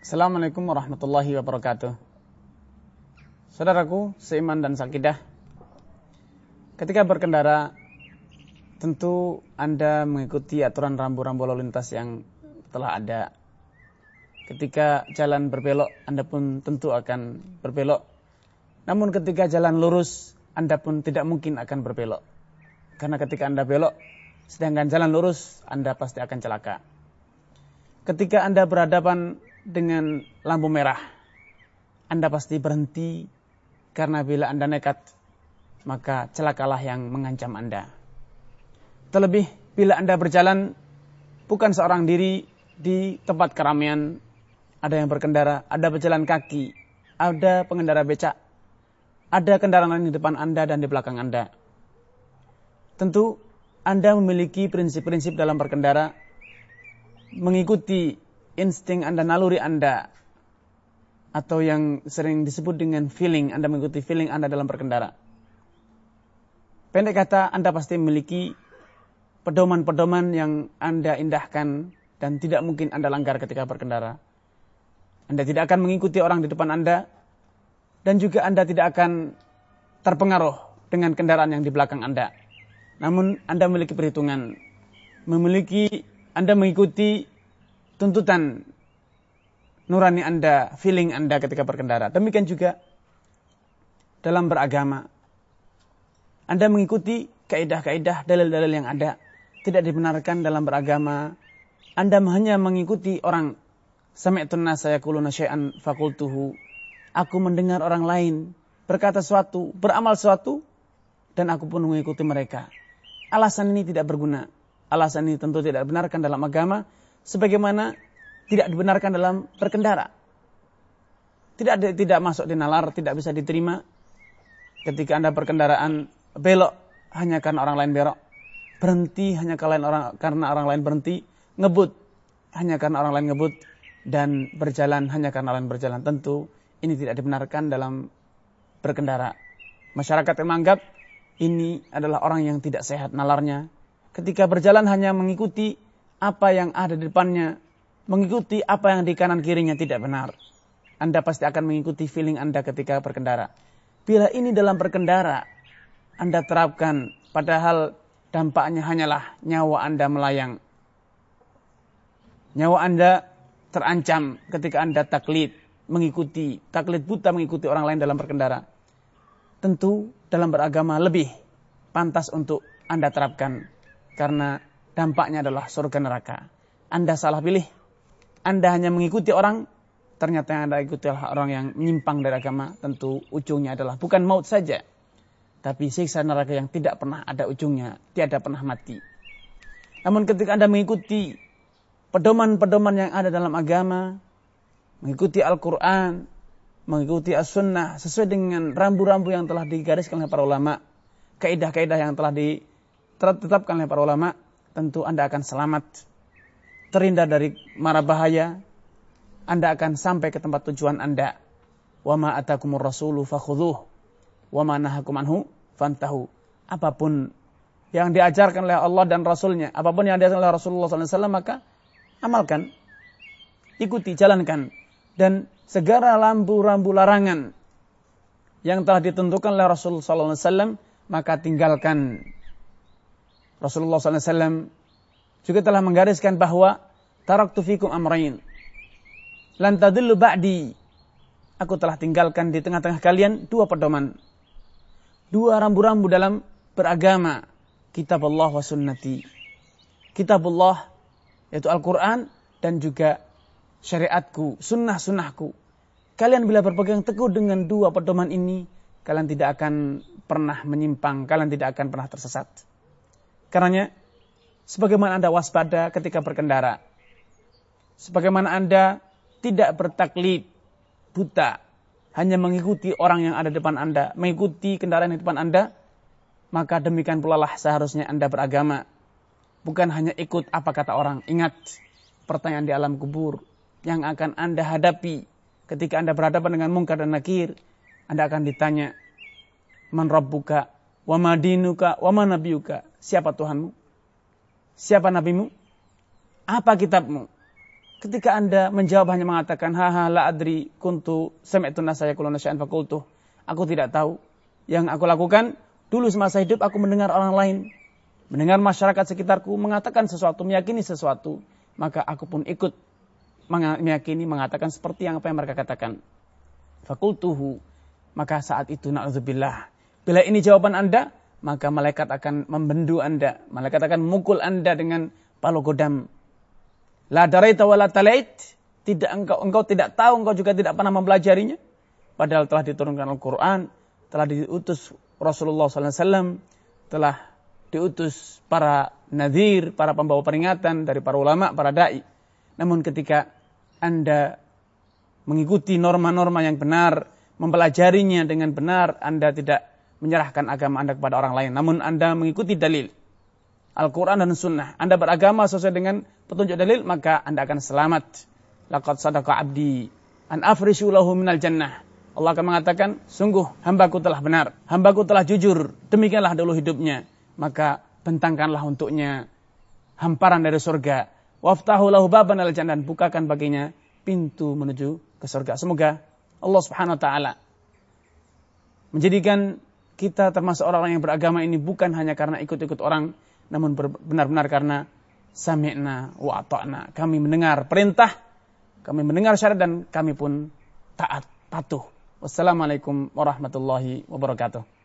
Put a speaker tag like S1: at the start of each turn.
S1: Assalamualaikum warahmatullahi wabarakatuh. Saudaraku, seiman dan sakidah, ketika berkendara, tentu Anda mengikuti aturan rambu-rambu lalu lintas yang telah ada. Ketika jalan berbelok, Anda pun tentu akan berbelok. Namun ketika jalan lurus, Anda pun tidak mungkin akan berbelok. Karena ketika Anda belok, sedangkan jalan lurus, Anda pasti akan celaka. Ketika Anda berhadapan dengan lampu merah, Anda pasti berhenti, karena bila Anda nekat, maka celakalah yang mengancam Anda. Terlebih bila Anda berjalan bukan seorang diri di tempat keramaian, ada yang berkendara, ada berjalan kaki, ada pengendara becak, ada kendaraan lain di depan Anda dan di belakang Anda. Tentu Anda memiliki prinsip-prinsip dalam berkendara, mengikuti insting Anda, naluri Anda, atau yang sering disebut dengan feeling, Anda mengikuti feeling Anda dalam berkendara. Pendek kata, Anda pasti memiliki pedoman-pedoman yang Anda indahkan dan tidak mungkin Anda langgar ketika berkendara. Anda tidak akan mengikuti orang di depan Anda, dan juga Anda tidak akan terpengaruh dengan kendaraan yang di belakang Anda. Namun Anda memiliki perhitungan, Anda mengikuti tuntutan nurani Anda, feeling Anda ketika berkendara. Demikian juga dalam beragama. Anda mengikuti kaidah-kaidah, dalil-dalil yang ada. Tidak dibenarkan dalam beragama Anda hanya mengikuti orang. Sami'tun nasa yaquluna syai'an faqultuhu. Aku mendengar orang lain berkata sesuatu, beramal sesuatu, dan aku pun mengikuti mereka. Alasan ini tidak berguna. Alasan ini tentu tidak dibenarkan dalam agama, sebagaimana tidak dibenarkan dalam berkendara. Tidak masuk di nalar, tidak bisa diterima ketika Anda berkendaraan belok hanya karena orang lain belok, berhenti hanya karena orang lain berhenti, ngebut hanya karena orang lain ngebut, dan berjalan hanya karena orang lain berjalan. Tentu ini tidak dibenarkan dalam berkendara. Masyarakat yang menganggap ini adalah orang yang tidak sehat nalarnya. Ketika berjalan hanya mengikuti apa yang ada di depannya, mengikuti apa yang di kanan kirinya, tidak benar. Anda pasti akan mengikuti feeling Anda ketika berkendara. Bila ini dalam berkendara Anda terapkan, padahal dampaknya hanyalah nyawa Anda melayang. Nyawa Anda terancam ketika Anda taklid buta mengikuti orang lain dalam berkendara. Tentu dalam beragama lebih pantas untuk Anda terapkan, karena dampaknya adalah surga neraka. Anda salah pilih, Anda hanya mengikuti orang, ternyata yang Anda ikuti adalah orang yang menyimpang dari agama. Tentu ujungnya adalah bukan maut saja, tapi siksa neraka yang tidak pernah ada ujungnya, tiada pernah mati. Namun ketika Anda mengikuti pedoman-pedoman yang ada dalam agama, mengikuti Al-Quran, mengikuti As-Sunnah, sesuai dengan rambu-rambu yang telah digariskan oleh para ulama, kaidah-kaidah yang telah ditetapkan oleh para ulama, tentu Anda akan selamat, terhindar dari mara bahaya. Anda akan sampai ke tempat tujuan Anda. Wa ma atakumur rasulu fakhudhuh wa ma nahakum anhu fantahu. Apapun yang diajarkan oleh Allah dan Rasulnya, apapun yang diajarkan oleh Rasulullah SAW, maka amalkan, ikuti, jalankan. Dan segala rambu-rambu larangan yang telah ditentukan oleh Rasulullah SAW, maka tinggalkan. Rasulullah SAW juga telah menggariskan bahwa taraktu fikum amrain lan tadillu ba'di. Aku telah tinggalkan di tengah-tengah kalian dua pedoman, dua rambu-rambu dalam beragama. Kitabullah wa sunnati. Kitabullah yaitu Al-Quran, dan juga syariatku, sunnah-sunnahku. Kalian bila berpegang teguh dengan dua pedoman ini, kalian tidak akan pernah menyimpang, kalian tidak akan pernah tersesat. Karenanya, sebagaimana Anda waspada ketika berkendara, sebagaimana Anda tidak bertaklid buta, hanya mengikuti orang yang ada di depan Anda, mengikuti kendaraan di depan Anda, maka demikian pula lah seharusnya Anda beragama. Bukan hanya ikut apa kata orang. Ingat, pertanyaan di alam kubur yang akan Anda hadapi ketika Anda berhadapan dengan mungkar dan nakir. Anda akan ditanya, man rabbuka, wa ma dinuka, wa ma nabiyuka. Siapa Tuhanmu? Siapa nabimu? Apa kitabmu? ketika Anda menjawab hanya mengatakan, haha la adri kuntu sami'tu nasa yaquluna syai'an faqultu. Aku tidak tahu. Yang aku lakukan, dulu semasa hidup aku mendengar orang lain, mendengar masyarakat sekitarku mengatakan sesuatu, meyakini sesuatu. Maka aku pun ikut meyakini, mengatakan seperti apa yang mereka katakan. Faqultuhu. Maka saat itu, na'udzubillah, bila ini jawaban Anda, maka malaikat akan membendu Anda. Malaikat akan memukul Anda dengan palu godam. La daraita wa la talait. Engkau tidak tahu, engkau juga tidak pernah mempelajarinya. Padahal telah diturunkan Al-Quran, telah diutus Rasulullah SAW, telah diutus para nadhir, para pembawa peringatan dari para ulama, para da'i. Namun ketika Anda mengikuti norma-norma yang benar, mempelajarinya dengan benar, Anda tidak menyerahkan agama Anda kepada orang lain. Namun Anda mengikuti dalil Al-Quran dan Sunnah. Anda beragama sesuai dengan petunjuk dalil, maka Anda akan selamat. Laqad sadaqa abdi an afrishu lahu minal jannah. Allah akan mengatakan, sungguh hambaku telah benar, hambaku telah jujur, demikianlah dulu hidupnya. Maka bentangkanlah untuknya hamparan dari surga. Waftahu lahu baban al jannah, bukakan baginya pintu menuju ke surga. Semoga Allah Subhanahu wa taala menjadikan kita termasuk orang-orang yang beragama ini bukan hanya karena ikut-ikut orang, namun benar-benar karena sami'na wa ata'na. Kami mendengar perintah, kami mendengar syariat, dan kami pun taat, patuh. Wassalamualaikum warahmatullahi wabarakatuh.